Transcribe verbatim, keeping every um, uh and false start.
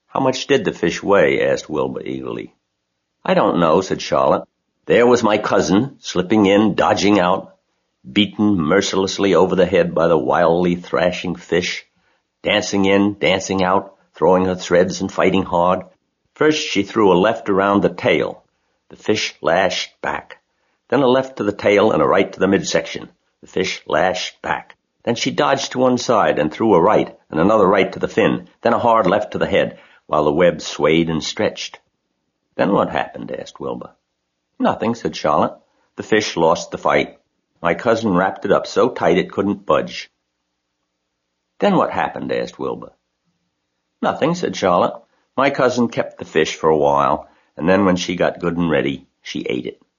How much did the fish weigh? Asked Wilbur eagerly. I don't know, said Charlotte. There was my cousin, slipping in, dodging out, beaten mercilessly over the head by the wildly thrashing fish, dancing in, dancing out, throwing her threads and fighting hard. First she threw a left around the tail. The fish lashed back. Then a left to the tail and a right to the midsection. The fish lashed back. Then she dodged to one side and threw a right and another right to the fin, then a hard left to the head, while the web swayed and stretched. Then what happened? Asked Wilbur. Nothing, said Charlotte. The fish lost the fight. My cousin wrapped it up so tight it couldn't budge. Then what happened? Asked Wilbur. Nothing, said Charlotte. My cousin kept the fish for a while, and then when she got good and ready, she ate it.